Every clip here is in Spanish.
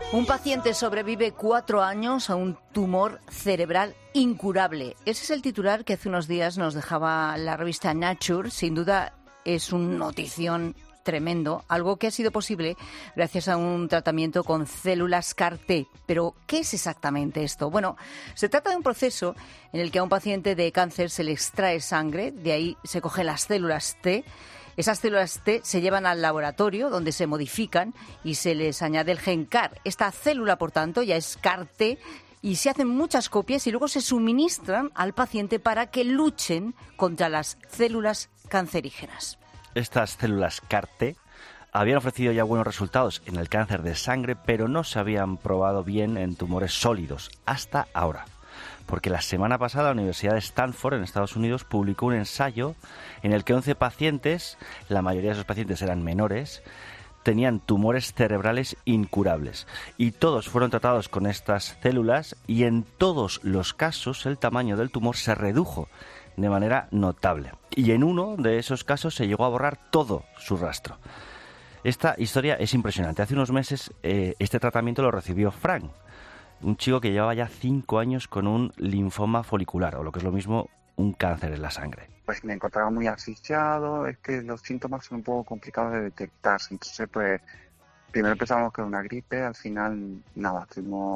Un paciente sobrevive 4 años a un tumor cerebral incurable. Ese es el titular que hace unos días nos dejaba la revista Nature. Sin duda es un notición tremendo, algo que ha sido posible gracias a un tratamiento con células CAR-T. Pero, ¿qué es exactamente esto? Bueno, se trata de un proceso en el que a un paciente de cáncer se le extrae sangre, de ahí se cogen las células T. Esas células T se llevan al laboratorio donde se modifican y se les añade el gen CAR. Esta célula, por tanto, ya es CAR-T y se hacen muchas copias y luego se suministran al paciente para que luchen contra las células cancerígenas. Estas células CAR-T habían ofrecido ya buenos resultados en el cáncer de sangre, pero no se habían probado bien en tumores sólidos hasta ahora. Porque la semana pasada la Universidad de Stanford en Estados Unidos publicó un ensayo en el que 11 pacientes, la mayoría de esos pacientes eran menores, tenían tumores cerebrales incurables y todos fueron tratados con estas células y en todos los casos el tamaño del tumor se redujo de manera notable y en uno de esos casos se llegó a borrar todo su rastro. Esta historia es impresionante. Hace unos meses este tratamiento lo recibió Frank, un chico que llevaba ya 5 años con un linfoma folicular, o lo que es lo mismo, un cáncer en la sangre. Pues me encontraba muy asfixiado, es que los síntomas son un poco complicados de detectarse, entonces pues primero pensamos que era una gripe, al final nada,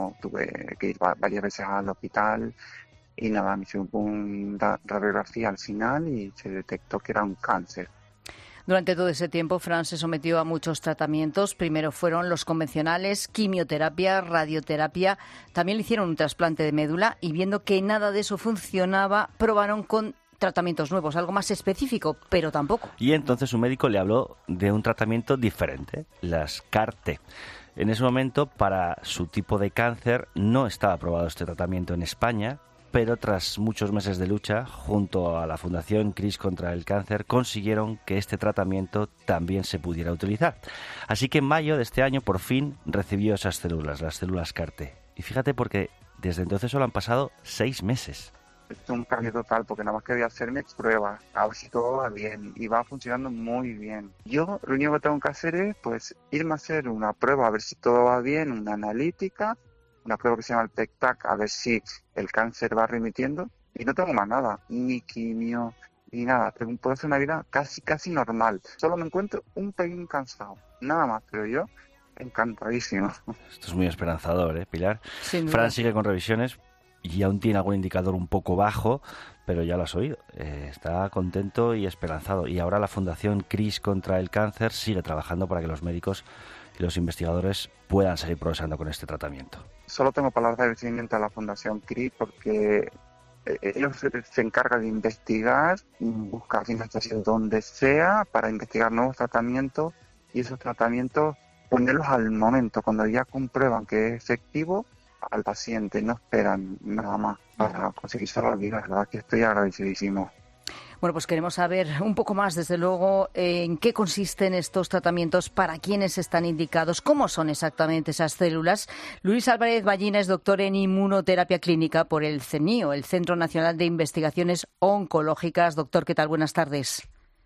tuve que ir varias veces al hospital y nada, me hicieron una radiografía al final y se detectó que era un cáncer. Durante todo ese tiempo, Fran se sometió a muchos tratamientos. Primero fueron los convencionales, quimioterapia, radioterapia. También le hicieron un trasplante de médula y viendo que nada de eso funcionaba, probaron con tratamientos nuevos, algo más específico, pero tampoco. Y entonces su médico le habló de un tratamiento diferente, las CAR-T. En ese momento, para su tipo de cáncer, no estaba aprobado este tratamiento en España, pero tras muchos meses de lucha, junto a la Fundación CRIS contra el Cáncer, consiguieron que este tratamiento también se pudiera utilizar. Así que en mayo de este año, por fin, recibió esas células, las células CAR-T. Y fíjate, porque desde entonces solo han pasado 6 meses. Es un cambio total, porque nada más quería hacerme pruebas, a ver si todo va bien, y va funcionando muy bien. Yo lo único que tengo que hacer es, pues, irme a hacer una prueba, a ver si todo va bien, una analítica, una prueba que se llama el PET-TAC, a ver si el cáncer va remitiendo, y no tengo más nada, ni quimio, ni nada. Puedo hacer una vida casi normal. Solo me encuentro un pelín cansado, nada más, pero yo encantadísimo. Esto es muy esperanzador, Pilar? Fran sigue con revisiones y aún tiene algún indicador un poco bajo, pero ya lo has oído. Está contento y esperanzado. Y ahora la Fundación CRIS contra el Cáncer sigue trabajando para que los médicos y los investigadores puedan seguir progresando con este tratamiento. Solo tengo palabras de agradecimiento a la Fundación CRIS porque ellos se encargan de investigar, buscar financiación donde sea para investigar nuevos tratamientos y esos tratamientos ponerlos al momento, cuando ya comprueban que es efectivo, al paciente, no esperan nada más para conseguir salvar vidas. La verdad que estoy agradecidísimo. Bueno, pues queremos saber un poco más, desde luego, en qué consisten estos tratamientos, para quiénes están indicados, cómo son exactamente esas células. Luis Álvarez Ballina es doctor en inmunoterapia clínica por el CNIO, el Centro Nacional de Investigaciones Oncológicas. Doctor, ¿qué tal? Buenas tardes.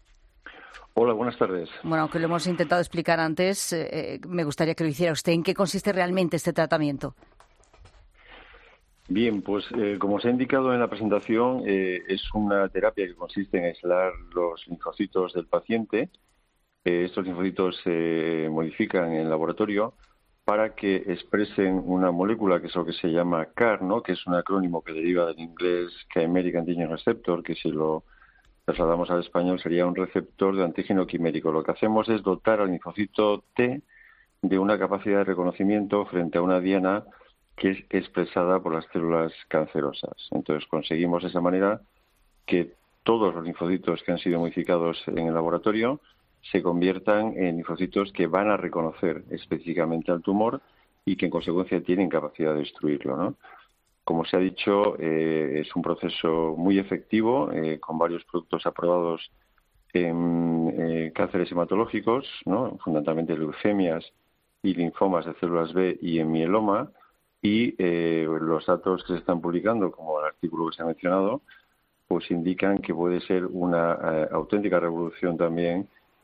Hola, buenas tardes. Bueno, aunque lo hemos intentado explicar antes, me gustaría que lo hiciera usted. ¿En qué consiste realmente este tratamiento? Bien, pues como se ha indicado en la presentación, es una terapia que consiste en aislar los linfocitos del paciente. Estos linfocitos se modifican en el laboratorio para que expresen una molécula que es lo que se llama CAR, ¿no? Que es un acrónimo que deriva del inglés Chimeric Antigen Receptor, que si lo trasladamos al español sería un receptor de antígeno quimérico. Lo que hacemos es dotar al linfocito T de una capacidad de reconocimiento frente a una diana que es expresada por las células cancerosas. Entonces conseguimos de esa manera que todos los linfocitos que han sido modificados en el laboratorio se conviertan en linfocitos que van a reconocer específicamente al tumor y que en consecuencia tienen capacidad de destruirlo, ¿no? Como se ha dicho, es un proceso muy efectivo, con varios productos aprobados en cánceres hematológicos, ¿no? Fundamentalmente leucemias y linfomas de células B y en mieloma. Y los datos que se están publicando, como el artículo que se ha mencionado, pues indican que puede ser una auténtica revolución también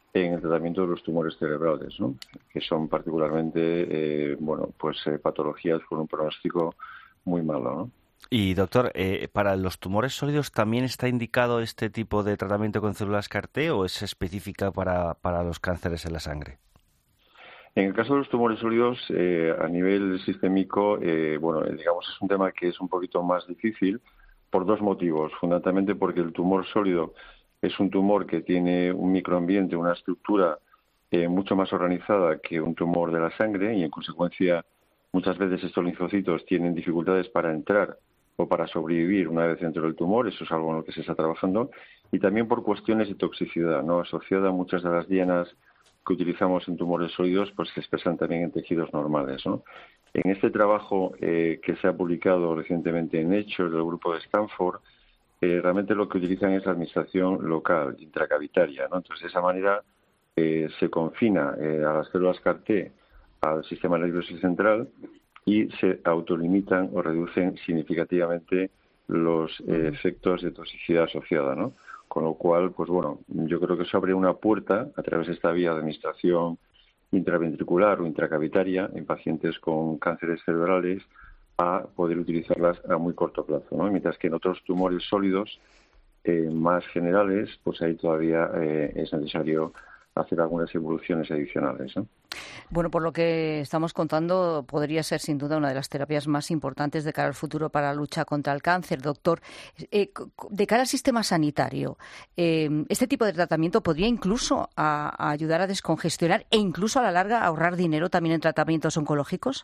en el tratamiento de los tumores cerebrales, ¿no? Que son particularmente, patologías con un pronóstico muy malo, ¿no? Y doctor, ¿para los tumores sólidos también está indicado este tipo de tratamiento con células CAR-T o es específica para los cánceres en la sangre? En el caso de los tumores sólidos, a nivel sistémico, digamos, es un tema que es un poquito más difícil por dos motivos. Fundamentalmente porque el tumor sólido es un tumor que tiene un microambiente, una estructura mucho más organizada que un tumor de la sangre y, en consecuencia, muchas veces estos linfocitos tienen dificultades para entrar o para sobrevivir una vez dentro del tumor. Eso es algo en lo que se está trabajando. Y también por cuestiones de toxicidad, ¿no? Asociada a muchas de las dianas que utilizamos en tumores sólidos, pues se expresan también en tejidos normales, ¿no? En este trabajo que se ha publicado recientemente en Nature del grupo de Stanford, realmente lo que utilizan es la administración local, intracavitaria, ¿no? Entonces, de esa manera se confina a las células CAR-T al sistema nervioso central y se autolimitan o reducen significativamente los efectos de toxicidad asociada, ¿no? Con lo cual, pues bueno, yo creo que eso abre una puerta a través de esta vía de administración intraventricular o intracavitaria en pacientes con cánceres cerebrales a poder utilizarlas a muy corto plazo, ¿no? Mientras que en otros tumores sólidos más generales, pues ahí todavía es necesario hacer algunas evoluciones adicionales, ¿no? Bueno, por lo que estamos contando, podría ser sin duda una de las terapias más importantes de cara al futuro para la lucha contra el cáncer. Doctor, de cara al sistema sanitario, ¿este tipo de tratamiento podría incluso ayudar a descongestionar e incluso a la larga ahorrar dinero también en tratamientos oncológicos?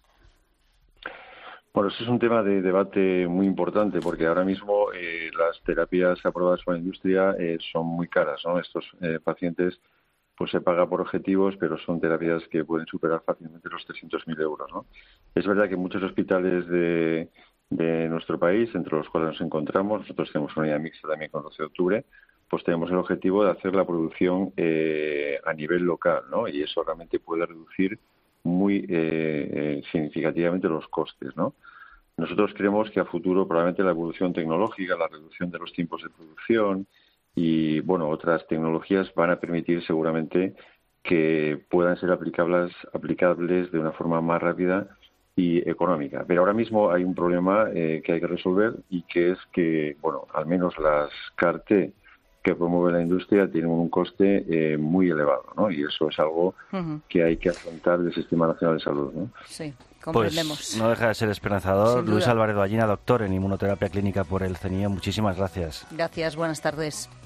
Bueno, eso es un tema de debate muy importante porque ahora mismo las terapias aprobadas por la industria son muy caras, ¿no? Estos pacientes pues se paga por objetivos, pero son terapias que pueden superar fácilmente los 300.000 euros, ¿no? Es verdad que muchos hospitales de nuestro país, entre los cuales nos encontramos, nosotros tenemos una unidad mixta también con 12 de octubre, pues tenemos el objetivo de hacer la producción a nivel local, ¿no? Y eso realmente puede reducir muy significativamente los costes, ¿no? Nosotros creemos que a futuro probablemente la evolución tecnológica, la reducción de los tiempos de producción y, bueno, otras tecnologías van a permitir seguramente que puedan ser aplicables de una forma más rápida y económica. Pero ahora mismo hay un problema que hay que resolver y que es que, bueno, al menos las CAR-T que promueve la industria tienen un coste muy elevado, ¿no? Y eso es algo que hay que afrontar del Sistema Nacional de Salud, ¿no? Sí, comprendemos. Pues no deja de ser esperanzador. Luis Álvarez Ballina, doctor en inmunoterapia clínica por el CNIO. Muchísimas gracias. Gracias, buenas tardes.